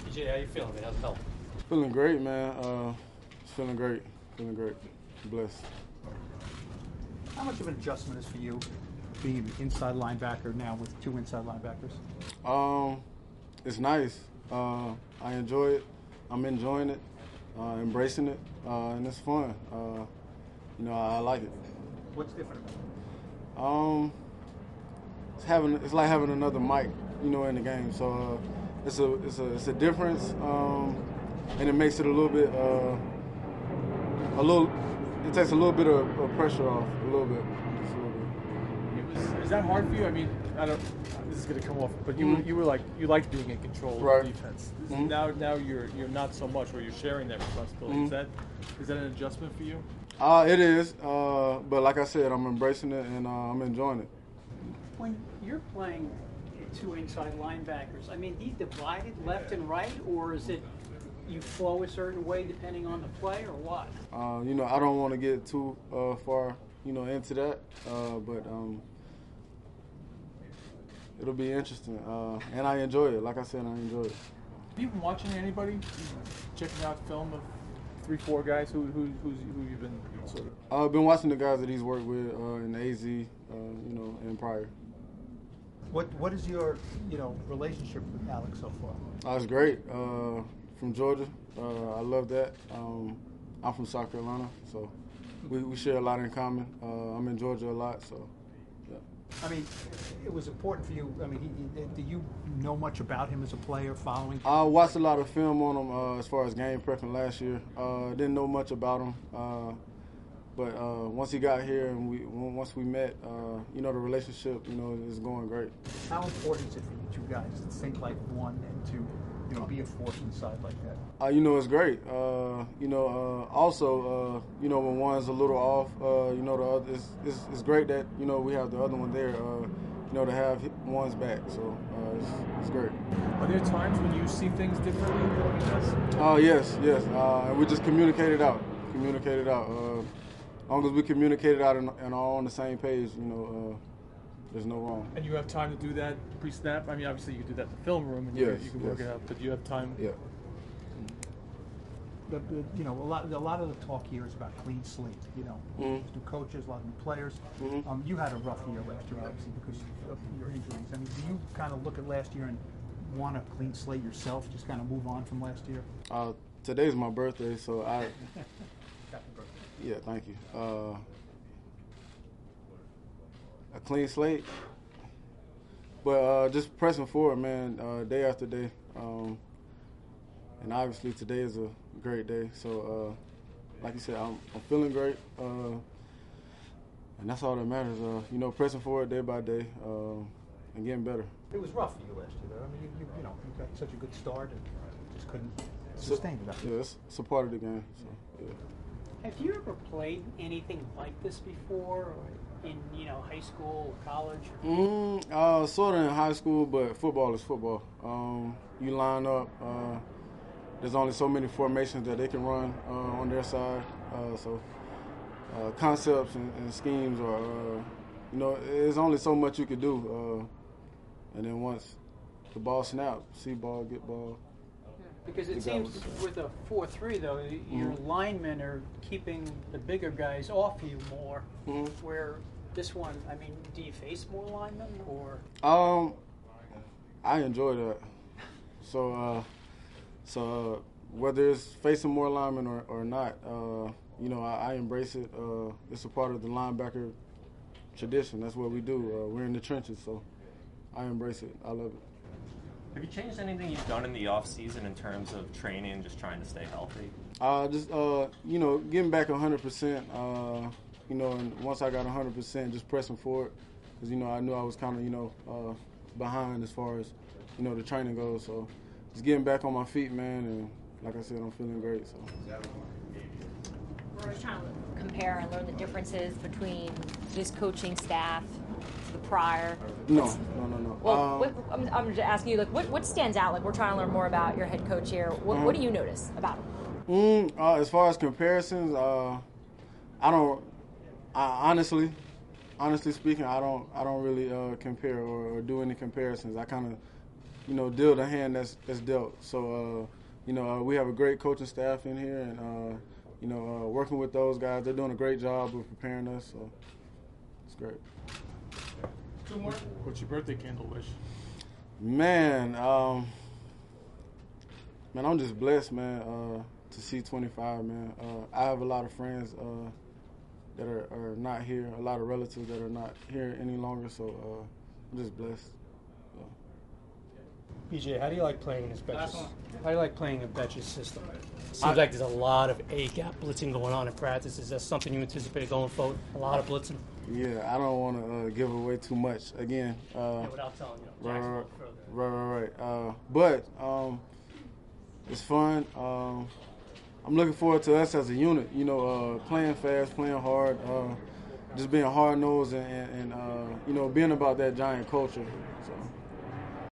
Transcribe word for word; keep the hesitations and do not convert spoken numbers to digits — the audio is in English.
T J, how you feeling, man? How's it felt? Feeling great, man. Uh, feeling great. Feeling great. Blessed. How much of an adjustment is for you being an inside linebacker now with two inside linebackers? Um, it's nice. Uh, I enjoy it. I'm enjoying it, uh, embracing it, uh, and it's fun. Uh, you know, I, I like it. What's different about it? Um, it's having it's like having another mic, you know, in the game. So uh, it's a it's a it's a difference, um, and it makes it a little bit uh, a little. It takes a little bit of, of pressure off, a little bit, just a little bit. It was, is that hard for you? I mean, I don't. This is going to come off, but you Mm-hmm. were, you were like you liked being in control of Right. the defense. Mm-hmm. Now now you're you're not so much, or you're sharing that responsibility. Mm-hmm. Is that is that an adjustment for you? Uh, it is, uh, but like I said, I'm embracing it and uh, I'm enjoying it. When you're playing two inside linebackers, I mean, do you divide it left and right, or is it you flow a certain way depending on the play, or what? Uh, you know, I don't want to get too uh, far, you know, into that, uh, but um, it'll be interesting, uh, and I enjoy it. Like I said, I enjoy it. Have you been watching anybody, checking out film of three, four guys who who who's, who you've been sort of? I've been watching the guys that he's worked with uh, in A Z, uh, you know, and prior. What What is your you know relationship with Alex so far? Uh, it's great. Uh, from Georgia, uh, I love that. Um, I'm from South Carolina, so we, we share a lot in common. Uh, I'm in Georgia a lot, so yeah. I mean, it was important for you. I mean, he, he, do you know much about him as a player, following? I watched a lot of film on him uh, as far as game prepping last year. Uh, didn't know much about him, uh, but uh, once he got here and we once we met, uh, you know, the relationship, you know, is going great. How important is it for you two guys to think like one and to you know be a force inside like that? Uh, you know, it's great. Uh, you know, uh, also, uh, you know, when one's a little off, uh, you know, the other, it's, it's, it's great that, you know, we have the other one there, uh, you know, to have one's back. So uh, it's, it's great. Are there times when you see things differently than he does? Oh, uh, yes, yes. Uh, and we just communicate it out. Communicate it out. Uh, as long as we communicate it out and, and are on the same page, you know, uh, there's no wrong. And you have time to do that pre-snap? I mean, obviously you can do that in the film room and yes, you, you can work yes. it out, but do you have time? Yeah. The, the, you know, a lot, a lot of the talk here is about clean slate. You know, Mm-hmm. new coaches, a lot of new players. Mm-hmm. Um, you had a rough year last year, obviously, because of your injuries. I mean, do you kind of look at last year and want a clean slate yourself, just kind of move on from last year? Uh, today's my birthday, so I. Happy birthday. Yeah, thank you. Uh, a clean slate, but uh, just pressing forward, man, uh, day after day. Um, and obviously today is a great day. So, uh, like you said, I'm, I'm feeling great, uh, and that's all that matters. Uh, you know, pressing forward day by day uh, and getting better. It was rough for you last year, though. I mean, you, you, you know, you got such a good start and just couldn't sustain it. Yeah, it's, it's a part of the game. So, yeah. Have you ever played anything like this before, or in you know high school or college? Mm, uh, sort of in high school, but football is football. Um, you line up. Uh, there's only so many formations that they can run uh, on their side. Uh, so uh, concepts and, and schemes are, uh, you know, there's only so much you could do. Uh, and then once the ball snaps, see ball, get ball. Because it The guy seems was- with a four three, though, your Mhm. linemen are keeping the bigger guys off you more, Mhm. where this one, I mean, do you face more linemen, or? Um, I enjoy that. So, uh, so uh, whether it's facing more linemen or, or not, uh, you know, I, I embrace it. Uh, it's a part of the linebacker tradition. That's what we do. Uh, we're in the trenches, so I embrace it. I love it. Have you changed anything you've done in the off season in terms of training, just trying to stay healthy? Uh, just uh, you know, getting back one hundred percent. Uh, you know, and once I got one hundred percent, just pressing forward, because you know I knew I was kind of you know uh, behind as far as you know the training goes. So just getting back on my feet, man, and like I said, I'm feeling great. So. We're always trying to compare and learn the differences between this coaching staff to the prior. No, no, no, no. Well, um, what, I'm, I'm just asking you, like, what, what stands out? Like, we're trying to learn more about your head coach here. What, Mhm. what do you notice about him? Mm, uh, as far as comparisons, uh, I don't. I, honestly, honestly speaking, I don't. I don't really uh, compare or, or do any comparisons. I kind of you know, deal the hand that's that's dealt. So, uh, you know, uh, we have a great coaching staff in here, and uh, you know, uh, working with those guys, they're doing a great job of preparing us. So, it's great. Two more. What's your birthday candle wish? Man, um, man, I'm just blessed, man, uh, to see twenty-five, man. Uh, I have a lot of friends uh, that are, are not here, a lot of relatives that are not here any longer, so uh, I'm just blessed. So. B J, how do you like playing in this Betches? How do you like playing in Betches system? Seems I, like there's a lot of A-gap blitzing going on in practice. Is that something you anticipate going forward? A lot of blitzing? Yeah, I don't want to uh, give away too much. Again, uh, Yeah, without telling you. right, right, further. right, right, right. Uh, but um, it's fun. Um, I'm looking forward to us as a unit. You know, uh, playing fast, playing hard, uh, just being hard nosed, and, and, and uh, you know, being about that Giant culture. So.